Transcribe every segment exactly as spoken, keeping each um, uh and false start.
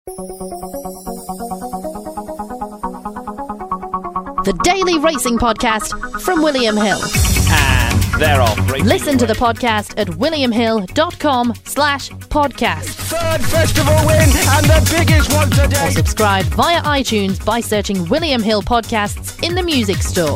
The Daily Racing Podcast from William Hill. And they're off. Racing Listen to away. the podcast at williamhill.com slash podcast. Third festival win and the biggest one Or today. subscribe via iTunes by searching William Hill Podcasts in the music store.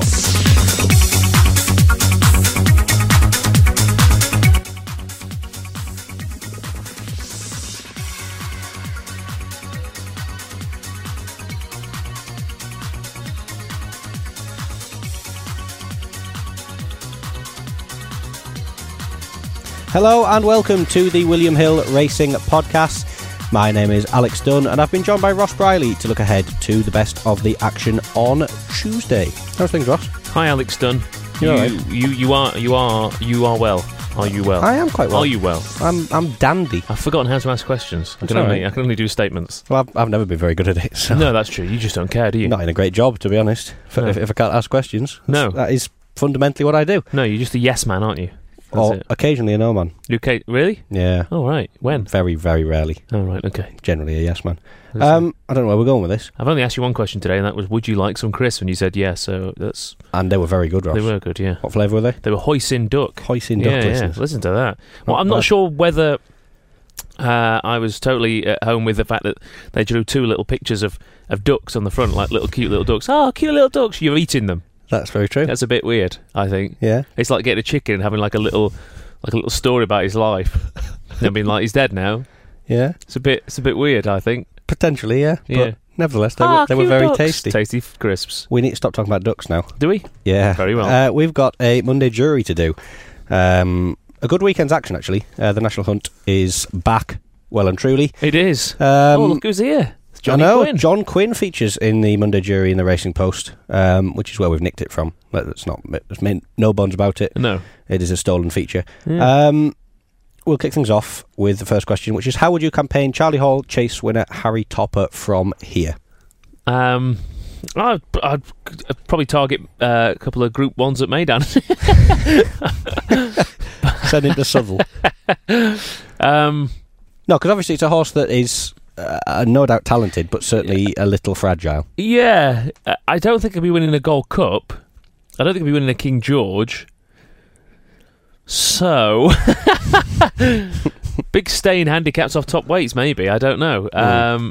Hello and welcome to the William Hill Racing Podcast. My name is Alex Dunn and I've been joined by Ross Briley to look ahead to the best of the action on Tuesday. How's things, Ross? Hi, Alex Dunn. You You, all right? you, you are, you are, you are well. Are you well? I am quite well. Are you well? I'm I'm dandy. I've forgotten how to ask questions. I That's can only, all right. I can only do statements. Well, I've, I've never been very good at it, so No, that's true. You just don't care, do you? not in a great job, to be honest. If, No. if, if I can't ask questions, No. that is fundamentally what I do. No, you're just a yes man, aren't you? That's Or it. occasionally a no man. You okay? Really? Yeah. Oh, right. When? Very, very rarely. Oh, right. Okay. Generally a yes man. That's Um, I don't know where we're going with this. I've only asked you one question today, and that was, would you like some crisps? And you said yes, so that's... And they were very good, Ross. They were good, yeah. What flavour were they? They were hoisin duck. Hoisin yeah, duck yeah. listeners. Listen to that. Well, Not I'm not bad. sure whether uh, I was totally at home with the fact that they drew two little pictures of, of ducks on the front, like little cute little ducks. Oh, cute little ducks. You're eating them. That's very true. That's a bit weird, I think. Yeah. It's like getting a chicken and having like a little, like a little story about his life. I mean, like he's dead now. Yeah. It's a bit, it's a bit weird, I think. Potentially, yeah. Yeah. But nevertheless, they, Ah, were, they were cute very ducks. tasty. Tasty f- crisps. We need to stop talking about ducks now. Do we? Yeah. Very well. Uh, we've got a Monday jury to do. Um, a good weekend's action, actually. Uh, the National Hunt is back, well and truly. It is. Um, oh, look who's here. It's Johnny I know, Quinn. John Quinn features in the Monday jury in the Racing Post, um, which is where we've nicked it from. Let's not, let's make no bones about it. No. It is a stolen feature. Yeah. Um, we'll kick things off with the first question, which is, how would you campaign Charlie Hall Chase winner Harry Topper from here? Um, I'd, I'd probably target uh, a couple of Group Ones at Maidan. Send him to Southwell. um, No, because obviously it's a horse that is uh, no doubt talented, but certainly a little fragile. yeah, I- I don't think he'll be winning a Gold Cup. I don't think he'll be winning a King George. So, big stain handicaps off top weights, maybe. I don't know. Um,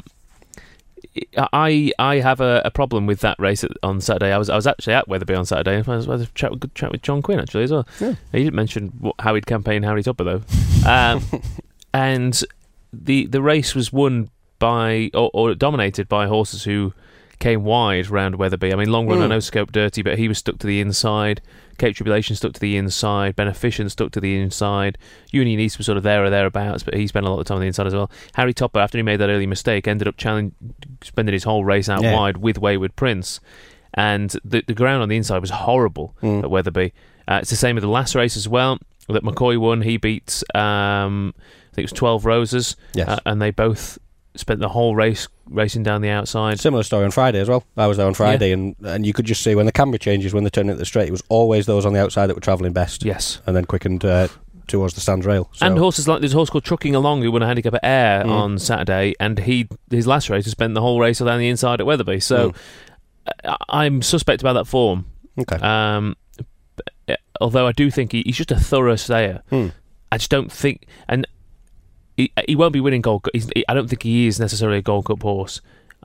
I I have a, a problem with that race at, on Saturday. I was I was actually at Wetherby on Saturday. I was I was chat with, good chat with John Quinn actually as well. Yeah. He didn't mention what, how he'd campaign Harry Topper though. Um, and the the race was won by or, or dominated by horses who came wide round Wetherby. I mean, Long Run, Mm. I know Scope Dirty, but he was stuck to the inside. Cape Tribulation stuck to the inside. Beneficent stuck to the inside. Union East was sort of there or thereabouts, but he spent a lot of time on the inside as well. Harry Topper, after he made that early mistake, ended up challenge, spending his whole race out Yeah. wide with Wayward Prince. And the, the ground on the inside was horrible Mm. at Wetherby. Uh, it's the same with the last race as well, that McCoy won. He beat, um, I think it was twelve Roses, Yes. uh, and they both spent the whole race racing down the outside. Similar story on Friday as well. I was there on Friday, and, and you could just see when the camera changes, when they turn into the straight, it was always those on the outside that were travelling best. Yes. And then quickened uh, towards the stands rail. So, And horses like there's a horse called Trucking Along who won a handicap at Ayr Mm. on Saturday, and he his last race he spent the whole race down the inside at Wetherby. So Mm. I, I'm suspect about that form. okay. Um, b- although I do think he, he's just a thorough stayer. Hmm. I just don't think, and he, he won't be winning Gold Cup. He's, I don't think he is necessarily a Gold Cup horse.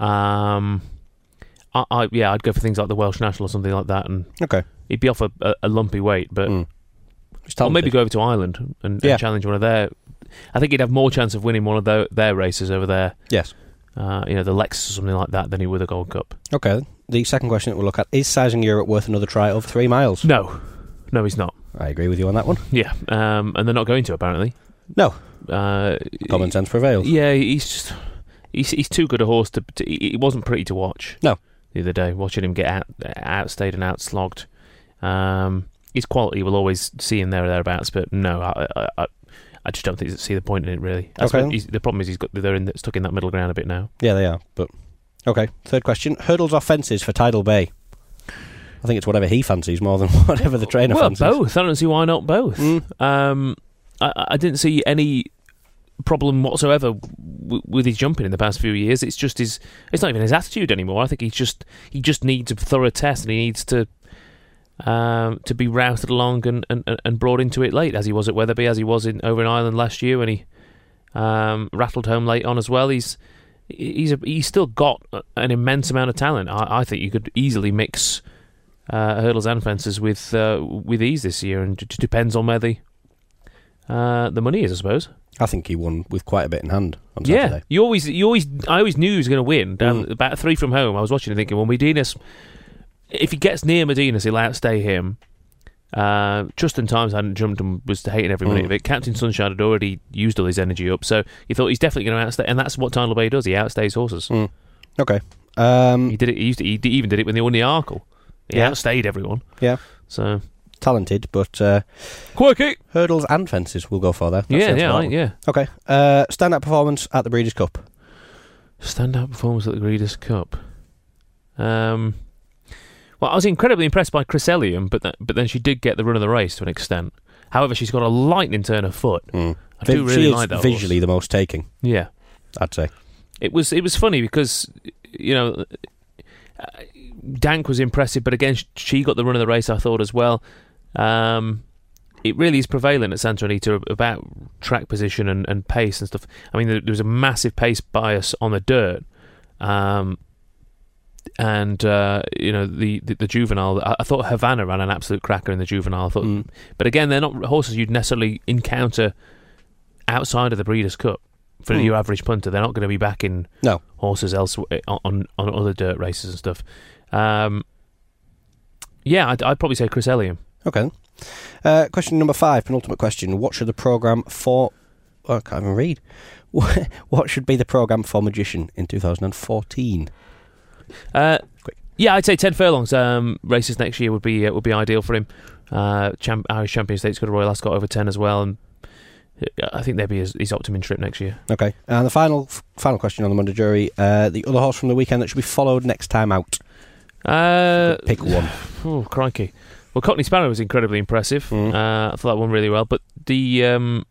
Um, I, I yeah, I'd go for things like the Welsh National or something like that, and Okay. he'd be off a, a, a lumpy weight, but. Mm. He's Or maybe talented. go over to Ireland and, and Yeah. challenge one of their. I think he'd have more chance of winning one of their, their races over there. Yes. Uh, you know, the Lexus or something like that than he would a Gold Cup. Okay. Then. The second question that we'll look at, is Sizing Europe worth another try over three miles? No, no, he's not. I agree with you on that one. Yeah, um, and they're not going to apparently. No. Uh, Common sense prevails. Yeah, he's just he's he's too good a horse to. to he, he wasn't pretty to watch. No. The other day, watching him get out outstayed and outslogged. Um, his quality will always see him there or thereabouts, but no, I I, I, I just don't think see the point in it really. That's Okay. what he's, the problem is he's got they're in, stuck in that middle ground a bit now. Yeah, they are. But okay. Third question: hurdles or fences for Tidal Bay? I think it's whatever he fancies more than whatever the trainer Well, fancies. both. I don't see why not both. Mm. Um, I, I didn't see any problem whatsoever w- with his jumping in the past few years. It's just his. It's not even his attitude anymore. I think he's just he just needs a thorough test, and he needs to um, to be routed along and, and, and brought into it late, as he was at Wetherby, as he was in over in Ireland last year, when he um, rattled home late on as well. He's he's a, he's still got an immense amount of talent. I, I think you could easily mix uh, hurdles and fences with uh, with ease this year, and it just depends on where the uh, the money is, I suppose. I think he won with quite a bit in hand on Yeah, Saturday. you always, you always, I always knew he was going to win. Down Mm. about three from home, I was watching and thinking, well, Medinas, if he gets near Medinas, he'll outstay him. Uh, Justin Times hadn't jumped and was hating every minute Mm. of it. Captain Sunshine had already used all his energy up, so he thought he's definitely going to outstay, and that's what Tyler Bay does. He outstays horses. Mm. Okay. Um, He did it. He, used to, he d- even did it when they won the Arkle. He Yeah. outstayed everyone. Yeah. So talented, but uh, quirky. hurdles and fences we'll go for there. That's Yeah, it for yeah, that I, one. yeah. Okay. Uh, standout performance at the Breeders' Cup. Standout performance at the Breeders' Cup. Um, well, I was incredibly impressed by Chris Elliam, but that, but then she did get the run of the race to an extent. However, she's got a lightning turn of foot. Mm. I do Vi- really she is like that visually horse. the most taking, Yeah, I'd say. it was it was funny because you know uh, Dank was impressive, but again sh- she got the run of the race, I thought, as well. Um, it really is prevalent at Santa Anita about track position and, and pace and stuff. I mean, there, there was a massive pace bias on the dirt. Um, and uh, you know the, the the juvenile. I, I thought Havana ran an absolute cracker in the juvenile. I thought, Mm. but again, they're not horses you'd necessarily encounter outside of the Breeders' Cup for Mm. your average punter. They're not going to be backing No. horses elsewhere on, on on other dirt races and stuff. Um, yeah, I'd, I'd probably say Chris Elliam. Okay. Then. Uh, question number five, penultimate question. What should the programme for... Oh, I can't even read. What should be the programme for Magician in two thousand fourteen? Uh, Quick. yeah, I'd say ten furlongs um, races next year would be uh, would be ideal for him. Uh, Champ- Irish Champion State's got a Royal Ascot over ten as well, and I think they'd be his, his optimum trip next year. Okay. And the final f- final question on the Monday jury. Uh, the other horse from the weekend that should be followed next time out. Uh, Pick one. Oh, crikey. Well, Cockney Sparrow was incredibly impressive. Mm. Uh, I thought that won really well. But the um,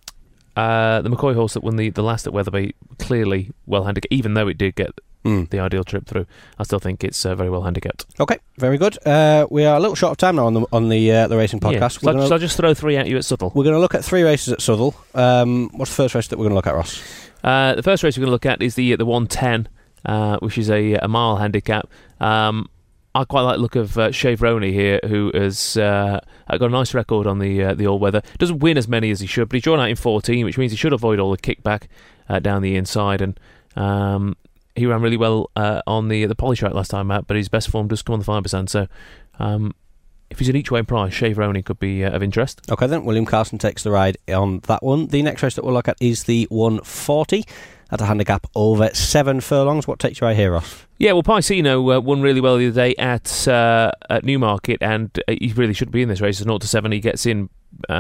uh, the McCoy horse that won the, the last at Wetherby, clearly well handicapped, even though it did get Mm. the ideal trip through. I still think it's uh, very well handicapped. Okay, very good. Uh, we are a little short of time now on the on the uh, the racing podcast. Yeah. So We're I'll, gonna- so I'll just throw three at you at Suttle. We're going to look at three races at Southall. Um, what's the first race that we're going to look at, Ross? Uh, the first race we're going to look at is the the one ten, uh, which is a, a mile handicap. Um, I quite like the look of uh, Shave Roney here, who has uh, got a nice record on the uh, the all weather. Doesn't win as many as he should, but he's drawn out in fourteen, which means he should avoid all the kickback uh, down the inside. And um, he ran really well uh, on the the poly track last time out, but his best form does come on the five percent. So um, if he's an each way price, Shave Roney could be uh, of interest. Okay then, William Carson takes the ride on that one. The next race that we'll look at is the one forty at a handicap over seven furlongs. What takes your eye here, Ross? Yeah, well, Paisino uh, won really well the other day at uh, at Newmarket, and uh, he really shouldn't be in this race. It's zero to seven. He gets in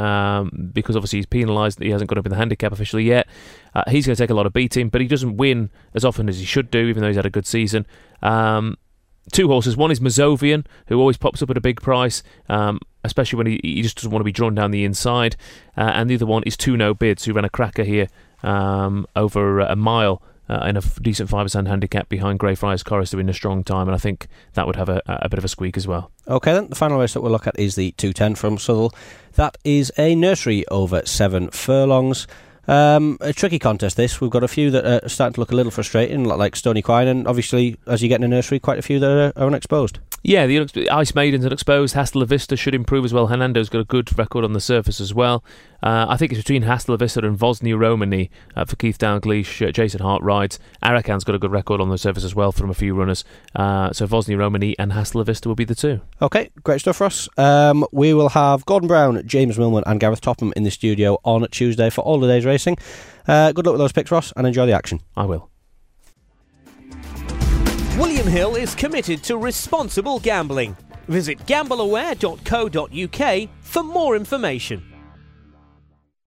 um, because obviously he's penalised that he hasn't got up in the handicap officially yet. Uh, he's going to take a lot of beating, but he doesn't win as often as he should do, even though he's had a good season. Um, two horses. One is Mazovian, who always pops up at a big price, um, especially when he, he just doesn't want to be drawn down the inside. Uh, and the other one is Two No Bids, who ran a cracker here um, over a mile. Uh, in a f- decent five percent handicap behind Greyfriars Chorister in a strong time, and I think that would have a, a bit of a squeak as well. Okay then, the final race that we'll look at is the two ten from Southall. That is a nursery over seven furlongs. Um, a tricky contest this. We've got a few that are starting to look a little frustrating, like, like Stony Quine, and obviously, as you get in a nursery, quite a few that are, are unexposed. Yeah, the unex- Ice Maidens unexposed. Hasta La Vista should improve as well. Hernando's got a good record on the surface as well. Uh, I think it's between Hasta La Vista and Vosny Romani uh, for Keith Dalgleish. Uh, Jason Hart rides. Arakan's got a good record on the surface as well from a few runners. Uh, so Vosny Romani and Hasta La Vista will be the two. Okay, great stuff, Ross. Um, we will have Gordon Brown, James Millman and Gareth Topham in the studio on Tuesday for all the day's racing. Uh, good luck with those picks, Ross, and enjoy the action. I will. William Hill is committed to responsible gambling. Visit gamble aware dot co dot uk for more information.